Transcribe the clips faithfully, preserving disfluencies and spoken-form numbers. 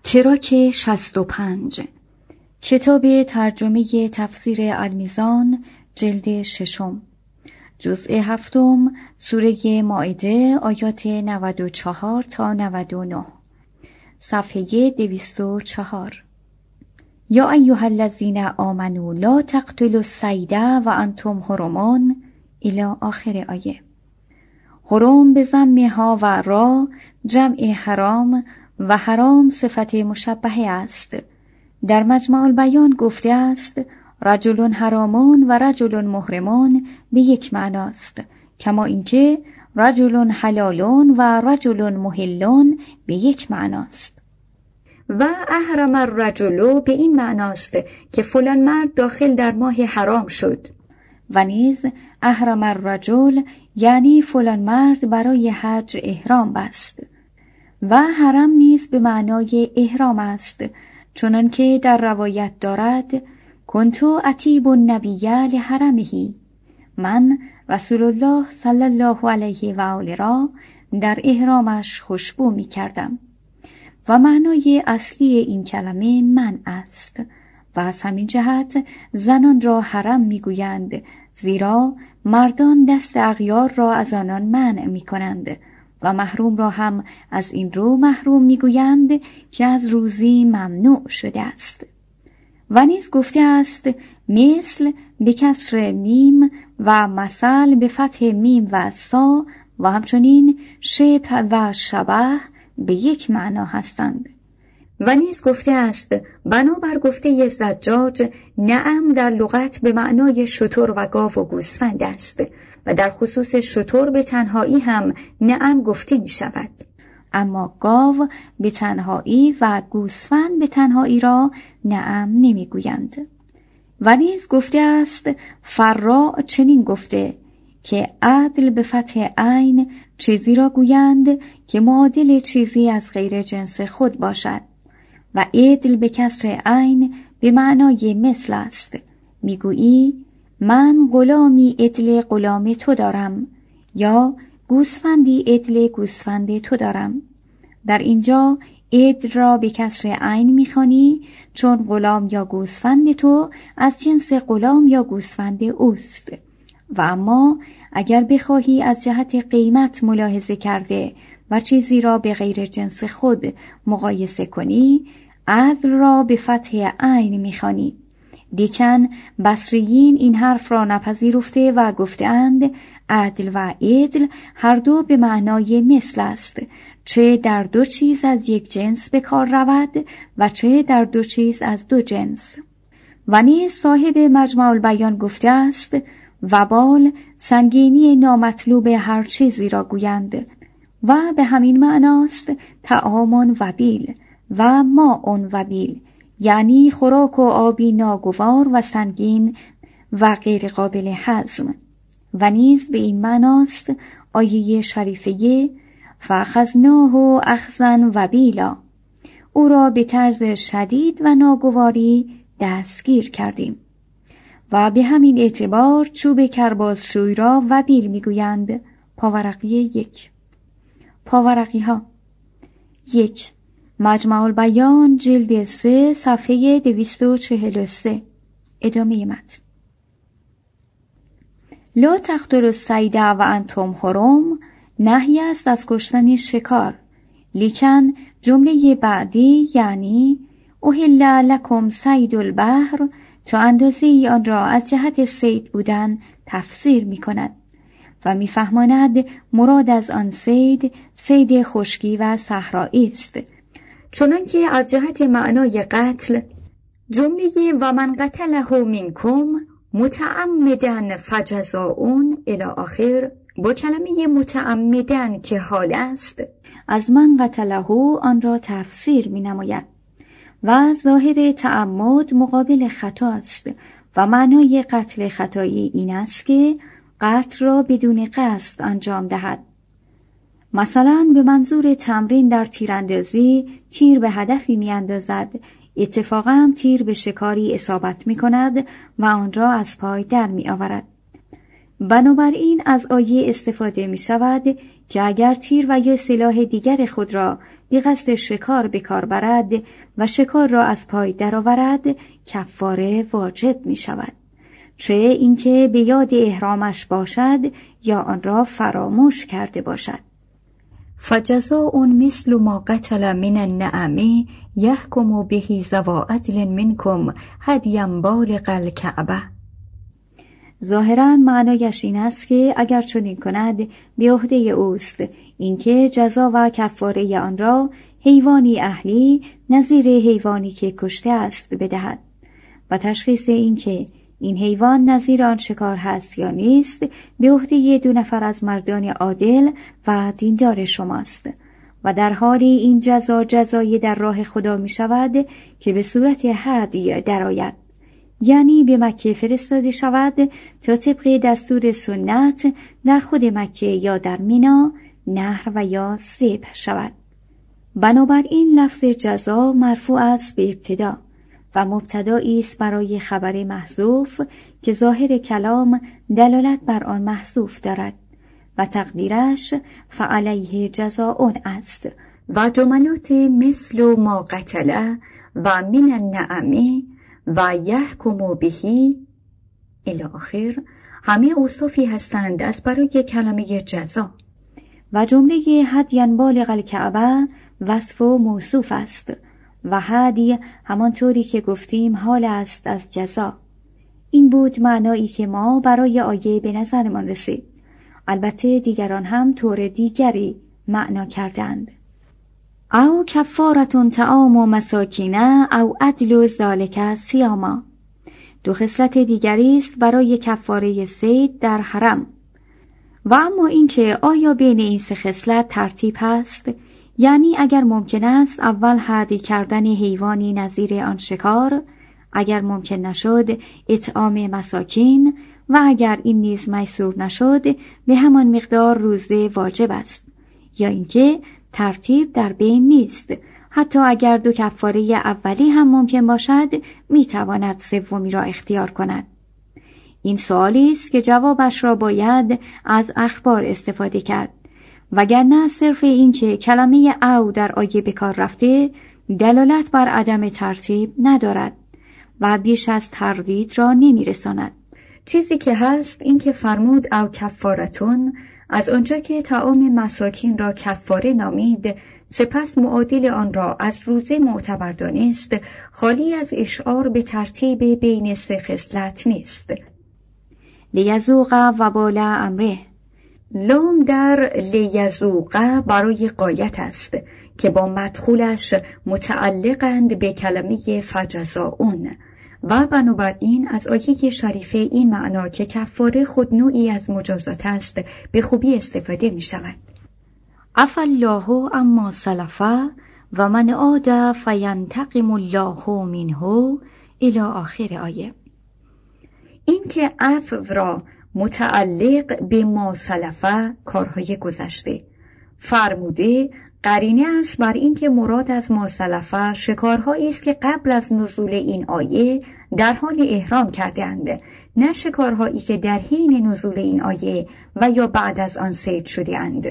تراک شصت و پنج، کتاب ترجمه تفسیر المیزان، جلد ششم، جزء هفتم، سوره مائده، آیات نود و چهار تا نود و نه، صفحه دویست و چهار. یا ایها الذین آمنوا لا تقتلوا الصید و انتم حرم الی آخر آیه. حرم به ضم ها و را جمع حرام و حرام صفت مشبهه است. در مجمع البیان گفته است رجل حرامون و رجل محرمون به یک معناست، کما اینکه رجل حلالون و رجل محلون به یک معناست. و احرم الرجل به این معناست که فلان مرد داخل در ماه حرام شد، و نیز احرم الرجل یعنی فلان مرد برای حج احرام بست. و حرم نیز به معنای احرام است، چنان که در روایت دارد کنتو اتیب النبی لحرمه، من رسول الله صلی الله علیه و آله را در احرامش خوشبو می کردم. و معنای اصلی این کلمه من است و از همین جهت زنان را حرم می گویند، زیرا مردان دست اغیار را از آنان منع می کنند و محروم را هم از این رو محروم می گویند که از روزی ممنوع شده است. و نیز گفته است مثل به کسر میم و مثل به فتح میم و سا و همچنین شبه و شبه به یک معنا هستند. و نیز گفته است بنابر گفته زجاج نعم در لغت به معنای شتر و گاو و گوسفند است و در خصوص شتر به تنهایی هم نعم گفته می شود، اما گاو به تنهایی و گوسفند به تنهایی را نعم نمی گویند. و نیز گفته است فراء چنین گفته که عدل به فتح عین چیزی را گویند که معادل چیزی از غیر جنس خود باشد، و عدل به کسر عین به معنای مثل است. میگویی من غلامی عدل غلام تو دارم، یا گوسفندی عدل گوسفند تو دارم. در اینجا عدل را به کسر عین میخوانی چون غلام یا گوسفند تو از جنس غلام یا گوسفند اوست. و اما اگر بخواهی از جهت قیمت ملاحظه کرده و چیزی را به غیر جنس خود مقایسه کنی، عدل را به فتح عین میخوانی. لیکن بصریین این حرف را نپذیرفته و گفتند عدل و عدل هر دو به معنای مثل است، چه در دو چیز از یک جنس به کار رود و چه در دو چیز از دو جنس. و نیز صاحب مجمع البیان گفته است وبال سنگینی نامطلوب هر چیزی را گویند و به همین معناست طعام وبیل و ماء وبیل، یعنی خوراک و آبی ناگوار و سنگین و غیر قابل هضم. و نیز به این معناست آیه شریفه فاخذناه اخذا وبیلا، او را به طرز شدید و ناگواری دستگیر کردیم. و به همین اعتبار چوب کرباسشوی را وبیل میگویند. پاورقی یک. پاورقی ها یک. مجمع البیان جلد سه صفحه دویست و چهل و سه. ادامه متن. لا تقتلوا الصید و انتم حرم نهی است از کشتن شکار، لیکن جمله بعدی یعنی احل لکم صید البحر تا اندازه آن را از جهت صید بودن تفسیر می کند و می فهماند مراد از آن صید صید خشکی و صحرایی است، چنان که از جهت معنای قتل جمله و من قتله منکم متعمدن فجزاؤن الی آخر با کلمه متعمدن که حال است از من قتله آن را تفسیر می نماید و ظاهر تعمد مقابل خطا است و معنای قتل خطایی این است که قتل را بدون قصد انجام دهد. مثلا به منظور تمرین در تیراندازی تیر به هدفی می اندازد، اتفاقا تیر به شکاری اصابت می کند و آن را از پای در می آورد. بنابراین از آیه استفاده می شود که اگر تیر و یا سلاح دیگر خود را بی قصد شکار به کار برد و شکار را از پای درآورد، کفاره واجب می شود، چه اینکه به یاد احرامش باشد یا آن را فراموش کرده باشد. فجزاء مثل ما قتل من النعم یحکم به ذوی عدل منکم هدیا بالغ الکعبه. ظاهراً معنایش این است که اگر چنین کند به عهده اوست اینکه جزا و کفاره آن را حیوانی اهلی نظیر حیوانی که کشته است بدهد و تشخیص اینکه این حیوان نظیر آن شکار هست یا نیست به عهده دو نفر از مردان عادل و دیندار شماست و در حالی این جزا جزای در راه خدا می شود که به صورت هدی درآید، یعنی به مکه فرستاده شود تا طبق دستور سنت در خود مکه یا در مینا نحر و یا ذبح شود. بنابراین لفظ جزا مرفوع است به ابتدا و مبتدایی است برای خبر محذوف که ظاهر کلام دلالت بر آن محذوف دارد و تقدیرش فعلیه جزاء است و جملات مثل ما قتل و من النعم و یحکم بهی الی آخر همه اوصافی هستند از برای کلمه جزا و جمله هدیا بالغ الکعبه وصف و موصوف است و هدی همانطوری که گفتیم حال است از جزا. این بود معنایی که ما برای آیه به نظرمان رسید. البته دیگران هم طور دیگری معنا کردند. او کفارتون طعام و مساکینه او عدل ذالک صیاما. دو خصلت دیگری است برای کفاره صید در حرم. و اما اینکه آیا بین این سه خصلت ترتیب هست، یعنی اگر ممکن است اول هدی کردن حیوانی نظیر آن شکار، اگر ممکن نشد اطعام مساکین و اگر این نیز میسور نشد به همان مقدار روزه واجب است، یا اینکه ترتیب در بین نیست، حتی اگر دو کفاره اولی هم ممکن باشد میتواند سومی را اختیار کند. این سوالی است که جوابش را باید از اخبار استفاده کرد، وگرنه صرف این که کلمه او در آیه به کار رفته دلالت بر عدم ترتیب ندارد و بیش از تردید را نمیرساند. چیزی که هست این که فرمود او کفارتون، از آنجا که طعام مساکین را کفاره نامید سپس معادل آن را از روزه معتبر دانست، خالی از اشعار به ترتیب بین سه خصلت نیست. لیذوق وبال امره، لام در لیذوق برای غایت است که با مدخولش متعلقند به کلمه فجزاؤن و بنابراین از آیه شریفه این معنا که کفاره خود نوعی از مجازات است به خوبی استفاده می شود. عفا الله اما سلف و من عاد فینتقم الله منه الی آخر آیه. این که عفو را متعلق به ما سلف کارهای گذشته فرموده قرینه است بر این که مراد از ما سلف شکارهایی است که قبل از نزول این آیه در حال احرام کردند، نه شکارهایی که در حین نزول این آیه و یا بعد از آن صید شده اند.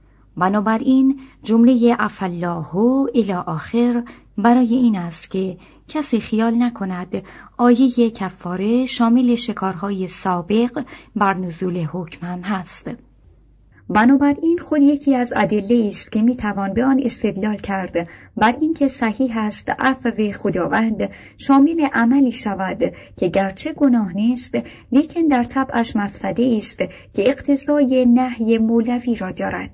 بنابراین جمله عفا الله الی آخر برای این است که کسی خیال نکند آیه کفاره شامل شکارهای سابق بر نزول حکم هم هست. بنابراین خود یکی از ادله است که میتوان به آن استدلال کرد بر اینکه صحیح است عفو خداوند شامل عملی شود که گرچه گناه نیست لیکن در طبعش مفسده است که اقتضای نهی مولوی را دارد.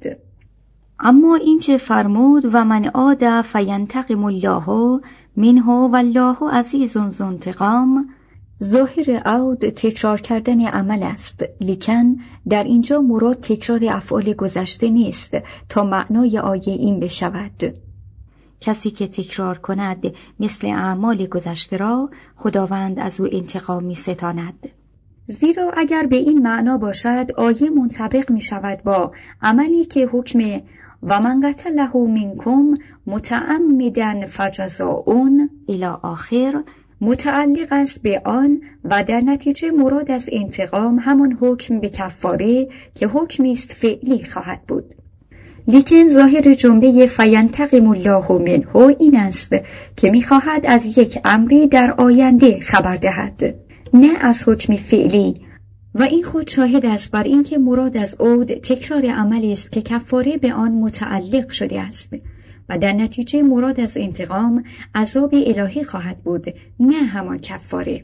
اما این که فرمود و من عاد فینتقم الله منه والله عزیز ذو انتقام، ظاهر عود تکرار کردن عمل است، لیکن در اینجا مراد تکرار افعال گذشته نیست تا معنای آیه این بشود. کسی که تکرار کند مثل اعمال گذشته را خداوند از او انتقام می ستاند. زیرا اگر به این معنا باشد آیه منطبق می شود با عملی که حکم و من قتله منکم متعمدا فجزاؤن الی آخر متعلق است به آن و در نتیجه مراد از انتقام همان حکم به کفاره که حکمی است فعلی خواهد بود. لیکن ظاهر جمله فینتقم الله منه این است که می‌خواهد از یک امری در آینده خبر دهد، نه از حکم فعلی، و این خود شاهد است بر اینکه مراد از عود تکرار عملی است که کفاره به آن متعلق شده است و در نتیجه مراد از انتقام عذاب الهی خواهد بود، نه همان کفاره.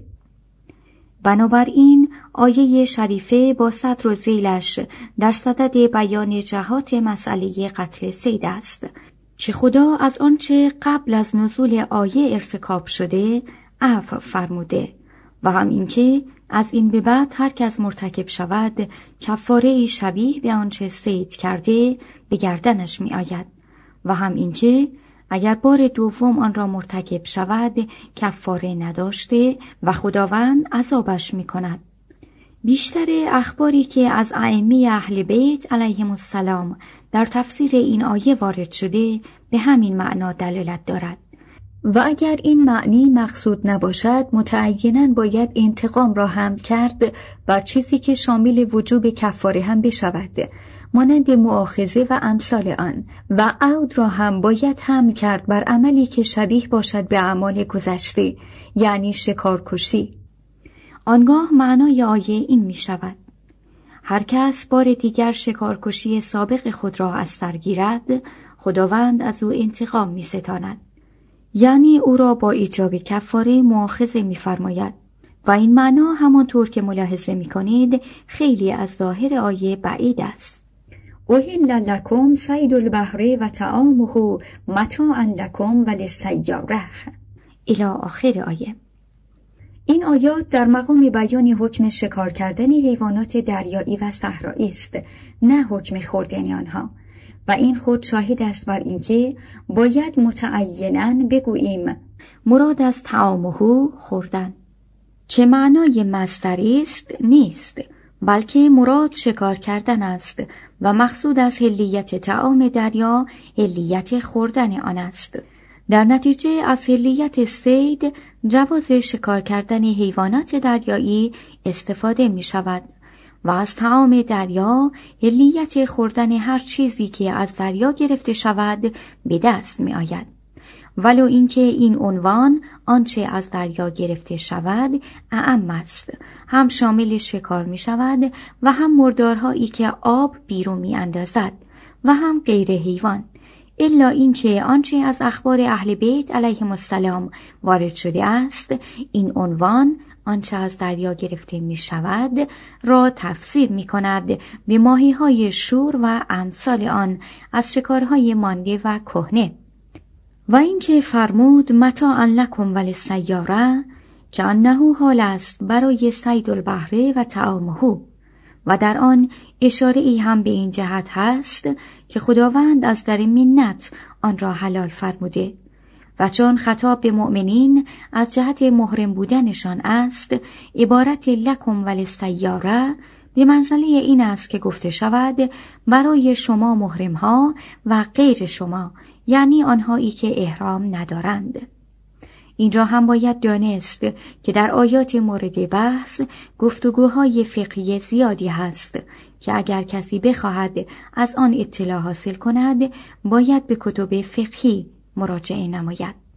بنابراین آیه شریفه با صدر و ذیلش در صدد بیان جهات مسئله قتل صید است که خدا از آنچه قبل از نزول آیه ارتکاب شده عفو فرموده و هم اینکه از این به بعد هر کس مرتکب شود کفاره شبیه به آنچه صید کرده به گردنش می آید و هم اینکه اگر بار دوم آن را مرتکب شود کفاره نداشته و خداوند عذابش می کند. بیشتر اخباری که از ائمه اهل بیت علیهم السلام در تفسیر این آیه وارد شده به همین معنا دلالت دارد و اگر این معنی مقصود نباشد متعیناً باید انتقام را حمل کرد بر چیزی که شامل وجوب کفاره هم بشود، مانند مؤاخذه و امثال آن، و عود را هم باید حمل کرد بر عملی که شبیه باشد به اعمال گذشته، یعنی شکارکشی. آنگاه معنای آیه این می شود: هر کس بار دیگر شکارکشی سابق خود را از سر گیرد خداوند از او انتقام می ستاند، یعنی او را با ایجاب کفاره مؤاخذه می فرماید و این معنا همانطور که ملاحظه می کنید خیلی از ظاهر آیه بعید است. احل لکم صید البحر و طعامه متاعا لکم وللسیارة الی آخر آیه. این آیات در مقام بیان حکم شکار کردن حیوانات دریایی و صحرایی است، نه حکم خوردن آنها، و این خود شاهد است بر اینکه باید متعیناً بگوییم مراد از طعامه خوردن که معنای مصدری است نیست، بلکه مراد شکار کردن است و مقصود از حلیت طعام دریا حلیت خوردن آن است. در نتیجه از حلیت صید جواز شکار کردن حیوانات دریایی استفاده می شود و از طعام دریا حلیت خوردن هر چیزی که از دریا گرفته شود به دست می آید، ولو اینکه این عنوان آنچه از دریا گرفته شود اعم است، هم شامل شکار می شود و هم مردارهایی که آب بیرون می اندازد و هم غیر حیوان، الا اینکه آنچه از اخبار اهل بیت علیهم السلام وارد شده است این عنوان آنچه از دریا گرفته می شود را تفسیر می کند به ماهی های شور و امثال آن از شکارهای مانده و کهنه. و اینکه فرمود متاعا لکم وللسیارة که انه حال است برای صید البحر و طعامه، و در آن اشاره ای هم به این جهت هست که خداوند از در منت آن را حلال فرموده و چون خطاب به مؤمنین از جهت محرم بودنشان است عبارت لکم وللسیارة به منزله این است که گفته شود برای شما محرم ها و غیر شما، یعنی آنهایی که احرام ندارند. اینجا هم باید دانست که در آیات مورد بحث گفتگوهای فقهی زیادی هست که اگر کسی بخواهد از آن اطلاع حاصل کند باید به کتب فقهی مراجعه نماید.